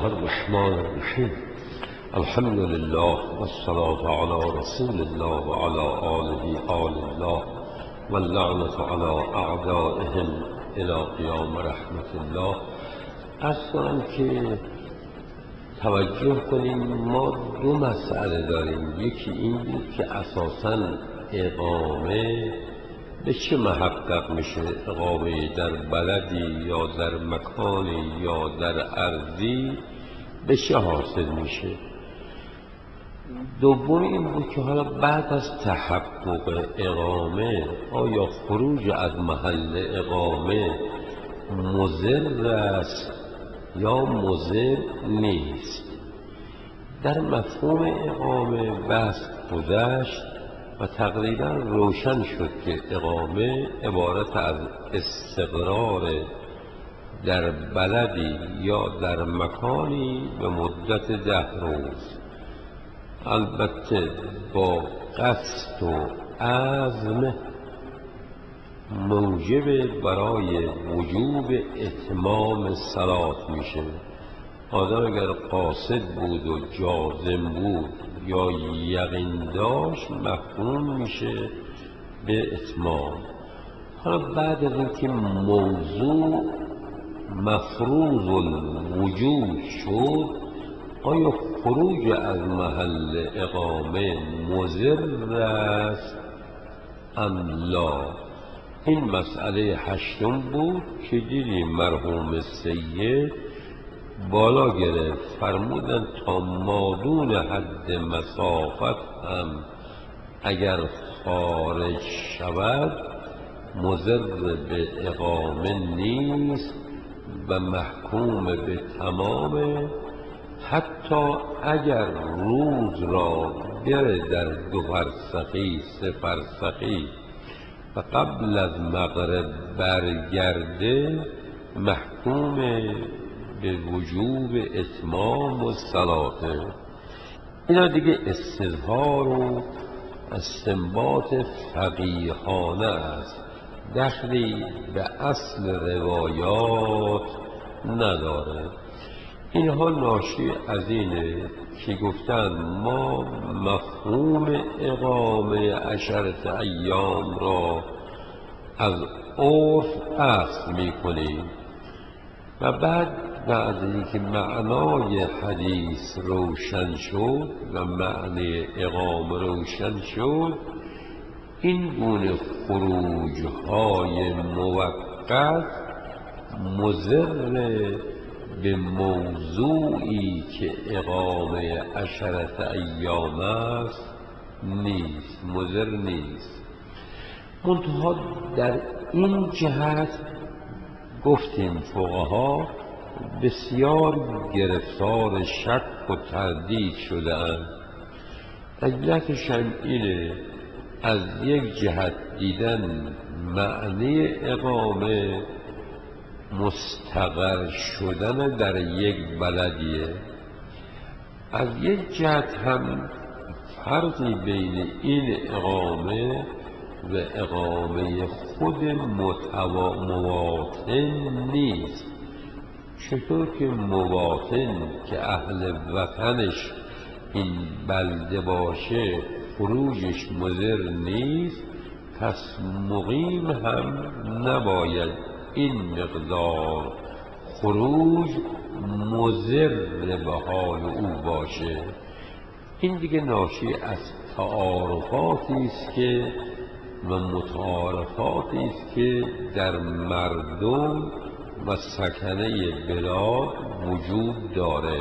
الله الرحمن الرحیم. الحمد لله والصلاة علی رسول الله و علی آله آل الله و اللعنة علی اعدائهم الی قیام رحمت الله. عرض کنم که توجه کنیم، ما دو مسئله داریم. یکی این بود که اساساً اقامه به چه محقق میشه، اقامه در بلدی یا در مکانی یا در ارضی به چه حاصل میشه. دوم این بود که حالا بعد از تحقق اقامه آیا خروج از محل اقامه مضر است یا مضر نیست. در مفهوم اقامه بحث گذشت و تقریبا روشن شد که اقامه عبارت از استقرار در بلدی یا در مکانی به مدت 10 روز، البته با قصد و عزم موجب برای وجوب اتمام صلات میشه. آدم اگر قاصد بود و جازم بود یا یقین داشت مفهوم میشه به اتمام. حالا بعد از اینکه موضوع مفروض الوجود شد، آیا خروج از محل اقامه مضر است ام لا؟ این مسئله 8 بود که دیدیم مرحوم سید بالا گرفت، فرمودن تا مادون حد مسافت هم اگر خارج شود مضر به اقامه نیست و محکوم به تمام، حتی اگر روز را بره در 2 فرسخی 3 فرسخی و قبل از مغرب برگرده محکوم به وجوب اتمام و صلاته. اینا دیگه استظهار و استنباط فقیهانه است، دخلی به اصل روایات نداره. اینها ناشی از اینه که گفتن ما مفهوم اقامه 10 ایام را از عرف اخذ میکنیم و بعد اینکه معنای حدیث روشن شد و معنی اقامه روشن شد، این گونه خروج‌های موقت مضر به موضوعی که اقامه 10 ایام است نیست، مضر نیست. منتها در این جهت گفتیم فقها بسیار گرفتار شک و تردید شده اند. علتش هم اینه، از یک جهت دیدن معنی اقامه مستقر شدن در یک بلدیه، از یک جهت هم فرقی بین این اقامه و اقامه خود مواطن نیست. چطور که مواطن که اهل وطنش این بلده باشه خروجش مضر نیست، پس مقیم هم نباید این مقدار خروج مضر به حال او باشه. این دیگه ناشی از تعارفاتی است که و متعارفاتی است که در مردم و سکنه بلاد وجود داره،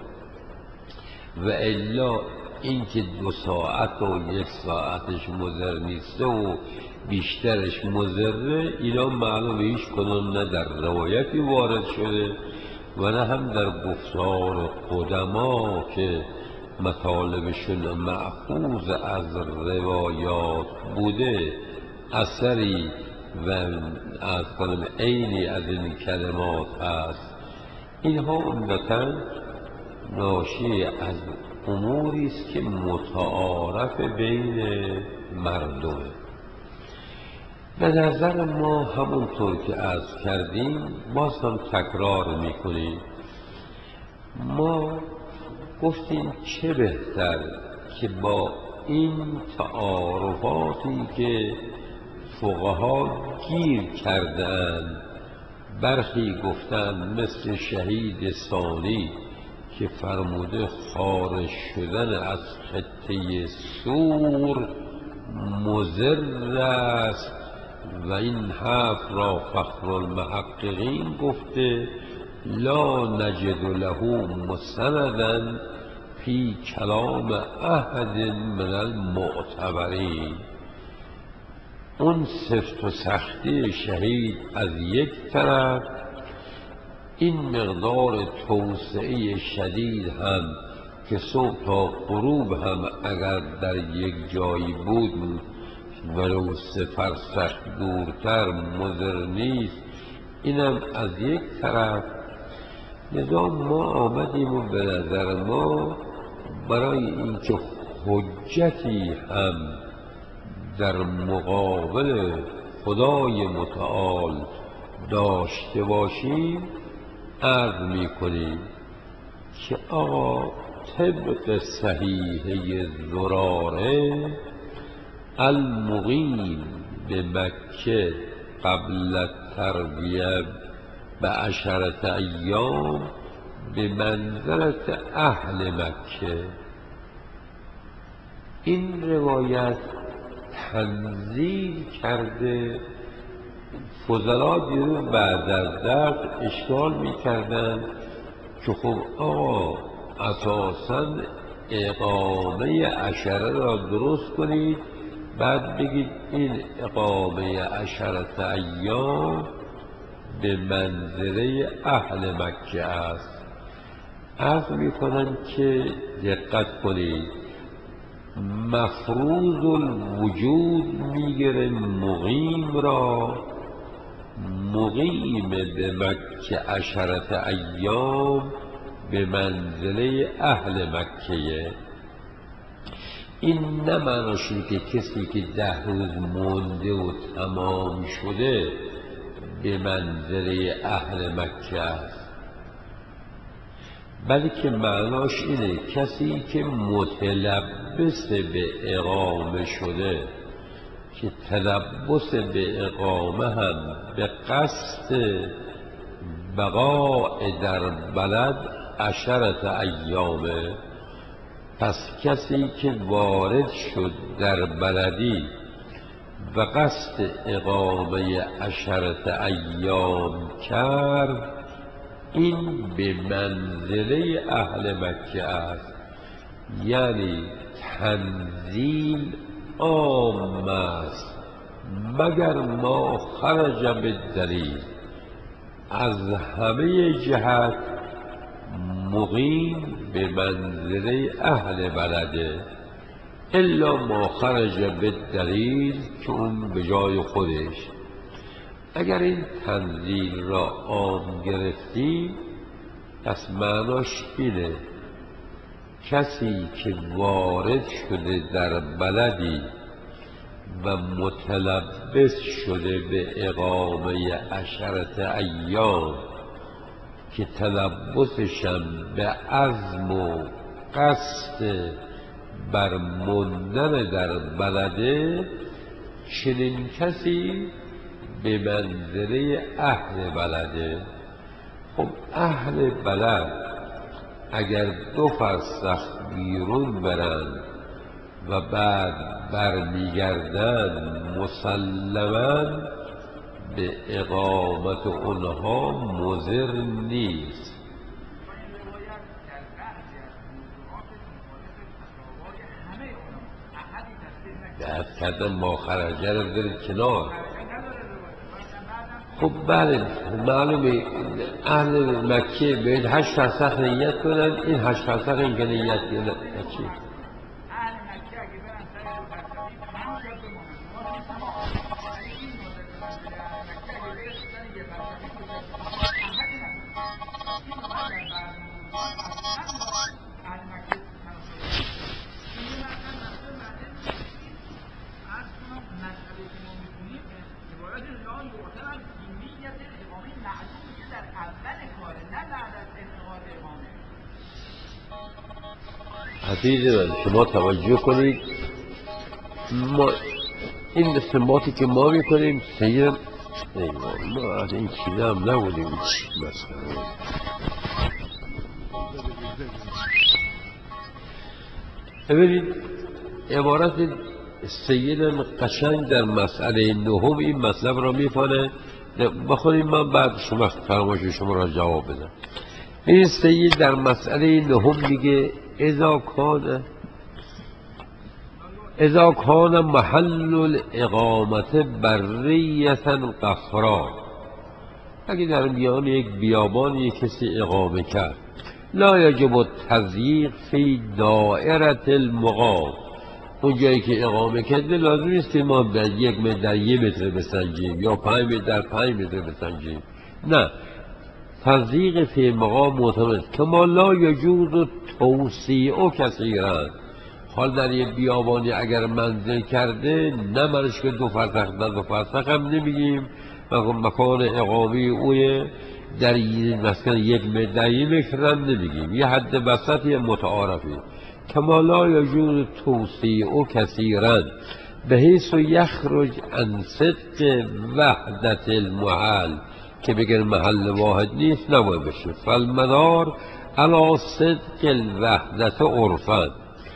و الا اینکه 2 ساعت و 1 ساعتش مضر نیست و بیشترش مضره، اینا معلومه هیچ کدام نه در روایتی وارد شده و نه هم در گفتار قدما که مطالبشون مأخوذ از روایات بوده اثری و از کنم عینی از این کلمات هست. اینها عمدتاً ناشی از اموری است که متعارف بین مردمه. به نظر ما همونطور که عرض کردیم باز هم تکرار میکنیم، ما گفتیم چه بهتر که با این تعارفاتی که فقها گیر کردند، برخی گفتند مثل شهید ثانی که فرموده خارج شدن از خطه سور مضر است و این حرف را فخر المحققین گفته لا نجد له مستندا فی کلام احد من المعتبرین. اون سفت و سختی شهید از یک طرف، این مقدار توسعه شدید هم که صبح تا غروب هم اگر در یک جایی بود ولو 3 فرسخ دورتر مضر نیست، اینم از یک طرف. لذا ما آمدیم و به نظر ما برای اینکه حجتی هم در مقابل خدای متعال داشته باشیم عرض میکنیم که آقا طبق صحیحه زراره المقیم به مکه قبل الترویه به 10 ایام به منزلت اهل مکه. این روایت تنزیل کرده. فضلا دیروز بعد از درس اشکال میکردن که خب آقا اساساً اقامه 10 را درست کنید بعد بگید این اقامه 10 ایام به منزله اهل مکه است. عرض میکنم که دقت کنید، مفروض الوجود میگیره مقیم را، مقیم به مکه 10 ایام به منزله اهل مکه. این نه معناشه که کسی که 10 روز مونده و تمام شده به منزله اهل مکه است، بلکه معناش اینه کسی که متلبس به اقامه شده، که تلبس به اقامه هم به قصد بقاء در بلد 10 ایامه. پس کسی که وارد شد در بلدی و قصد اقامه 10 ایام کرد، این به منزله اهل مکه است. یعنی تنزیل عام است مگر ما خرج بالدلیل، از همه جهت مقیم به منزله اهل بلده، الا ما خرج بالدلیل که اون به جای خودش. اگر این تنزیل را عام گرفتیم پس معناش اینه کسی که وارد شده در بلدی و متلبس شده به اقامه 10 ایام که تلبسشم به عزم و قصد بر موندن در بلده، چنین کسی به منزله اهل بلده. خب اهل بلد اگر 2 فرسخ بیرون برند و بعد برمیگردند مسلماً به اقامت اونها مضر نیست. دهت کردن ما خرجه رو برید کنار. خب بله معلومه اهل مکه باید 8 فرسخ نیت کنن. این 8 فرسخ این که نیت کنن چی؟ عزیز من شما توجه کنید، ما این استنباطی که ما میکنیم سید ما از این چیزا هم نبودیم مثلا. ببینید عبارت سید قشنگ در مسئله نهم این مطلب را میفانه. بخونیم من بعد شما فرمایش شما را جواب بدم. این سید در مسئله نهم میگه اذا کان محل الاقامت بریتا قفرا، اگه در میان یک بیابان یک کسی اقامه کرد، لا یجب التضییق فی دائره المقام، اون جایی که اقامه کرده لازم نیست که ما در 1 متر در 1 متر بسنجیم یا 5 متر در 5 متر بسنجیم، نه، تضییق فی مقام معتمد کما لا یجوز توسیع کثیرا. حال در یه بیابانی اگر منزل کرده نه منش که 2 فرسخ در 2 فرسخ هم نمیگیم، مکان اقامه اوی در مثلا 1 متر در 1 متر هم نمیگیم، یه حد وسطی متعارفی. کما لا یجوز توسیع کثیرا بحیث یخرج عن صدق وحدت المحل، که بگن محل واحد نیست نباید بشه. فالمدار علی صدق الوحدت عرفا.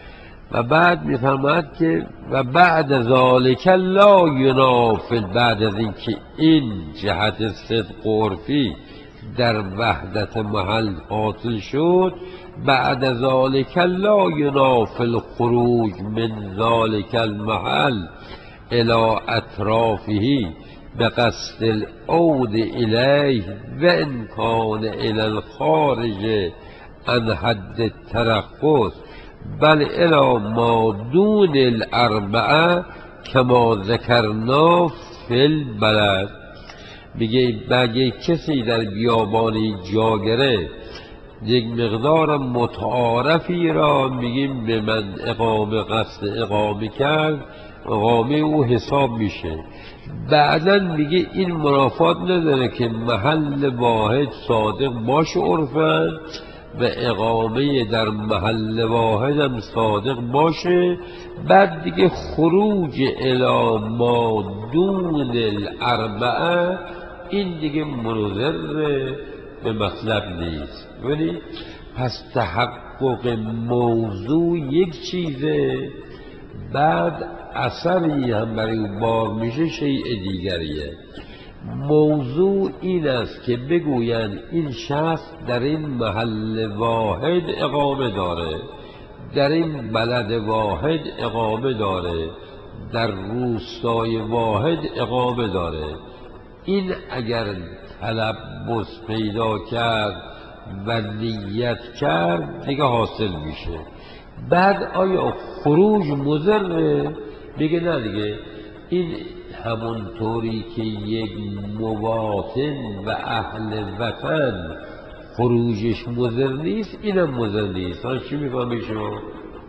و بعد میفرماید که و بعد ذالک لا ینافل، بعد از اینکه این جهت صدق عرفی در وحدت محل حاصل شد، بعد ذالک لا ینافل خروج من ذالک المحل الى اطرافه بقصد العود الیه و ان کان الی الخارج عن حد الترخص بل الی ما دون الاربعه کما ذکرنا فی البلد. میگه بگه کسی در بیابانی جا گرفت یک مقدار متعارفی را میگیم به من اقامه قصد اقامه کرد، اقامه او حساب میشه. بعدن میگه این منافات نداره که محل واحد صادق باشه عرفن و اقامه در محل واحد هم صادق باشه. بعد دیگه خروج الی ما دون الاربعه این دیگه منظر به مطلب نیست. ولی پس تحقق موضوع یک چیزه، بعد اثری هم برای او بار میشه شیء دیگریه. موضوع این است که بگویند این شخص در این محل واحد اقامه داره، در این بلد واحد اقامه داره، در روستای واحد اقامه داره. این اگر تلبس پیدا کرد و نیت کرد دیگه حاصل میشه. بعد آیا خروج مضره؟ بگه نه دیگه، این همونطوری که یک مواطن و اهل وطن خروجش مضر نیست اینم مضر نیست. حالا چی میفهمی شما؟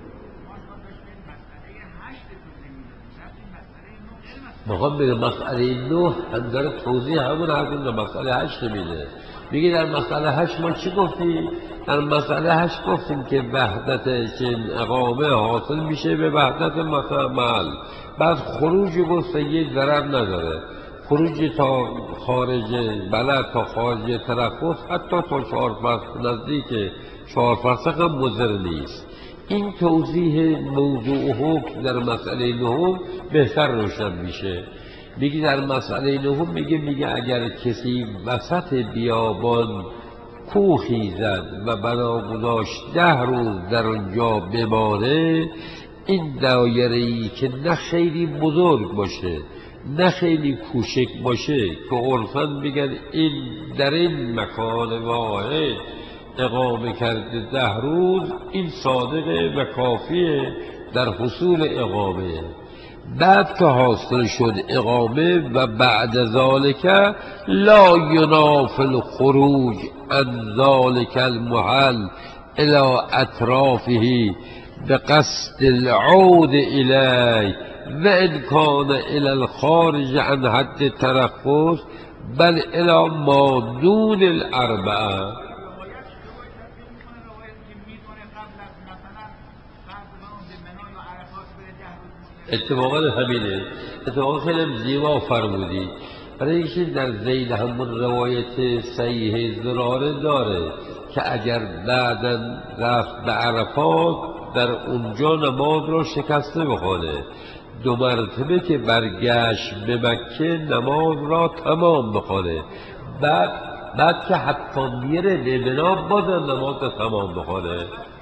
میخوام بگم مسئله 9 هم داره توضیح همون حرف در مسئله 8 میده. میگه در مسئله 8 ما چی گفتیم؟ در مسئله 8 گفتیم که وحدت که اقامه حاصل میشه به وحدت محل. بعد خروج گفت یه ضرر نداره، خروج تا خارج بلد تا خارج ترخص حتی تا 4 فرسخ نزدیک 4 فرسخ هم مضر نیست. این توضیح موضوع حکم در مسئله نهم بهتر روشن میشه. میگه در مسئله نهم میگه اگر کسی وسط بیابان کوهی زد و بنا گذاشت 10 روز در اونجا بمانه، این دایره‌ای که نه خیلی بزرگ باشه نه خیلی کوچک باشه که عرفاً میگن این در این مکان واحد اقامه کرده 10 روز، این صادقه و کافیه در حصول اقامه. بعد که حاصل شد اقامه و بعد ذالک لا ینافل خروج عن ذالک المحل الى اطرافه بقصد العود الیه و ان کان الی الخارج عن حد ترخص بل الی ما دون الاربعه. اتفاقا همینه. اتفاقا خیلی زیبا فرمودی. برای اینکه در ذیل همون روایت صحیح زراره داره که اگر بعدا رفت به عرفات در اونجا نماز را شکسته بخونه، 2 مرتبه که برگشت به مکه نماز را تمام بخونه، بعد که حتی میره به بنا بازم نماز را تمام بخونه.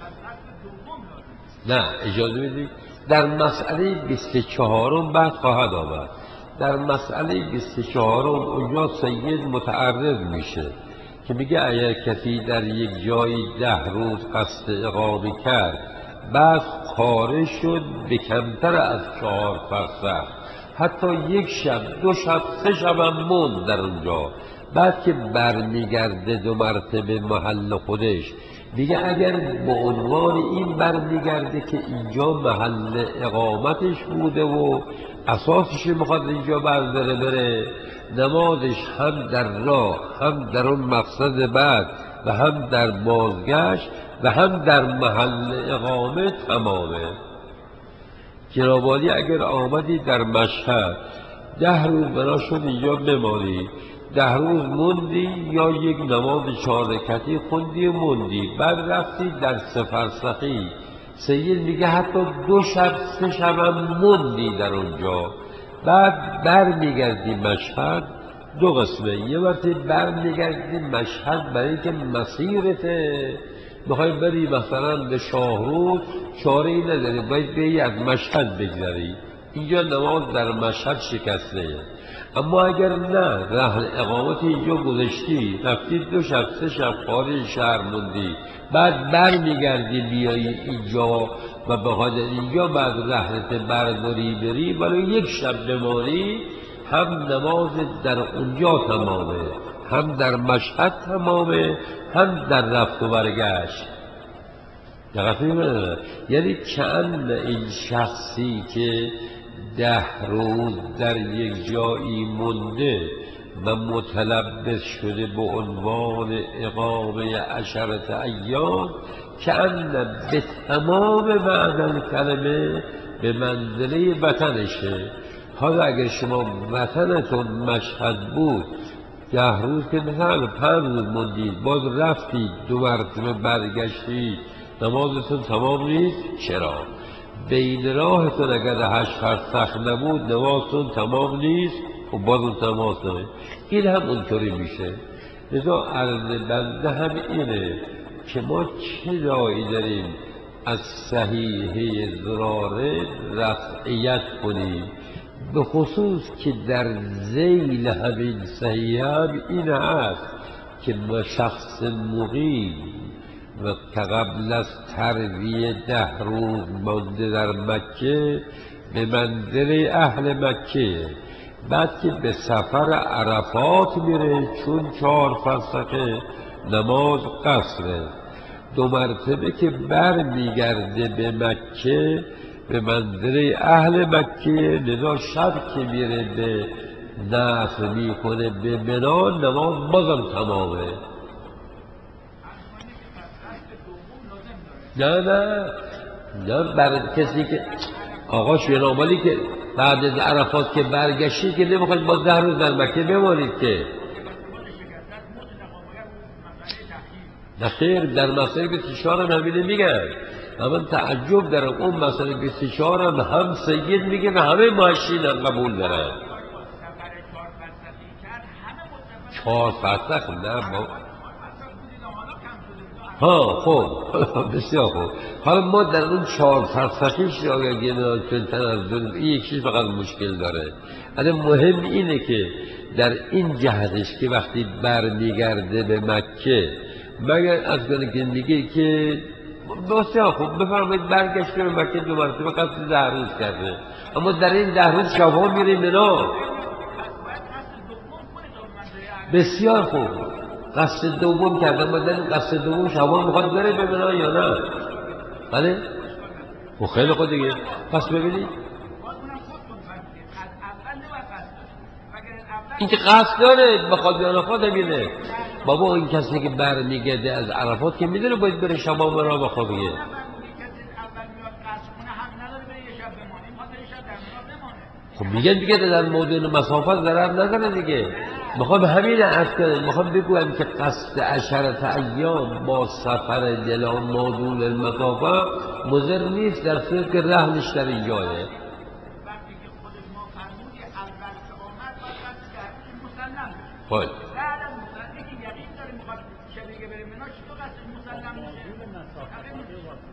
نه اجازه بدید، در مسئله 24 بعد خواهد آمد. در مسئله 24 اونجا سید متعرض میشه که میگه اگر کسی در یک جایی 10 روز قصد اقامه کرد، بعد خارج شد به کمتر از 4 فرسخ، حتی 1 شب 2 شب 3 شب هم موند در اونجا، بعد که برمیگرده 2 مرتبه محل خودش، میگه اگر به عنوان این برمیگرده که اینجا محل اقامتش بوده و اساسش میخواد اینجا برداره بره، نمازش هم در راه، هم در اون مقصد بعد، و هم در بازگشت، و هم در محل اقامه تمامه. جنابالی اگر آمدی در مشهد 10 روز بنا شد اینجا بمانی، 10 روز موندی یا یک نماز 4 رکعتی خوندی و موندی، بعد رفتی در 3 فرسخی، سید میگه حتی 2 شب 3 شب هم موندی در اونجا، بعد برمیگردی مشهد. 2 قسمه، یه وقتی برمیگردی مشهد برای اینکه مسیرته، میخوای بری مثلا به شاهرود، چاره ای نداری، باید بری از مشهد بگذری، اینجا نماز در مشهد شکسته. اما اگر نه، رهن اقامت اینجا گذشتی، رفتی 2 شب 3 شب خارج شهر موندی، بعد برمیگردی بیایی اینجا و به خاطر اینجا بعد رهنت برداری بری، ولی 1 شب بمانی، هم نماز در اونجا تمامه، هم در مشهد تمامه، هم در رفت و برگشت. یعنی چند این شخصی که 10 روز در یک جایی مونده و متلبس شده به عنوان اقامه 10 ایام، چند به تمام معنی کلمه به منزله وطنشه. حالا اگر شما وطنتون مشهد بود، 10 روز که مثلا 5 روز موندید، باز رفتید 2 مرتبه برگشتید، نمازتون تمام نیست. چرا؟ بین راهتون اگر 8 فرسخ نبود، نمازتون تمام نیست و باز اون تمام نمید. این هم اونطوری میشه. لذا عرض بنده هم اینه که ما چه داعی داریم از صحیحه زراره رفعیت کنیم، به خصوص که در ذیل همین صحیح هم این هست که شخص مقیم و که قبل از ترویه 10 روز مانده در مکه به منزل اهل مکه، بعد که به سفر عرفات میره، چون 4 فرسخه نماز قصره، 2 مرتبه که بر میگرده به مکه به منزل اهل مکه، لذا شب که میره به نفل میکنه به منا، نماز بازم تمامه. نه برای کسی که آقا شنامالی که بعد از عرفات که برگشتی که نمیخواید با 10 روز در مکه بمانید که نخیر. در مسئله 24 هم همینه میگن. من تعجب دارم اون مسئله 24 هم سید میگه و همه ماشین هم قبول دارن. 4 فرسخ نه خب بسیار خوب. حالا ما در اون 4 فرسخیش اگر چون تنزل این یک چیز فقط مشکل داره. ولی مهم اینه که در این جهتش که وقتی برمیگرده به مکه، مگر از کنه که میگه که بسیار خوب بفرمایید برگشته به مکه 2 مرتبه قصد 10 روز کرده، اما در این 10 روز شبها میره منا. بسیار خوب، قصد دوم کرده، اما در این قصد دوم شبها میخواد بره به منا یا نه؟ بله؟ و خیلی خود دیگه. پس ببینید این که قصد داره بخواد یا نخواد همینه. بابا این کسی که برمیگرده از عرفات که میدونه باید بره شبا مرا بخوابیه. خب میگه دیگه در مدل مسافت ضرر نداره دیگه. میخوام همین عرض کنم، میخوام بگویم که قصد عشرت ایام با سفر دلا مدول المسافه مضر نیست در صورت که رهنش در اینجایه. وقتی که خود ما فرمودی اول که آمد باید که مسلم بشه. خب بعد از مسلمی که یقین داره میخواد شبیه بره مناش تو قصد مسلم میشه.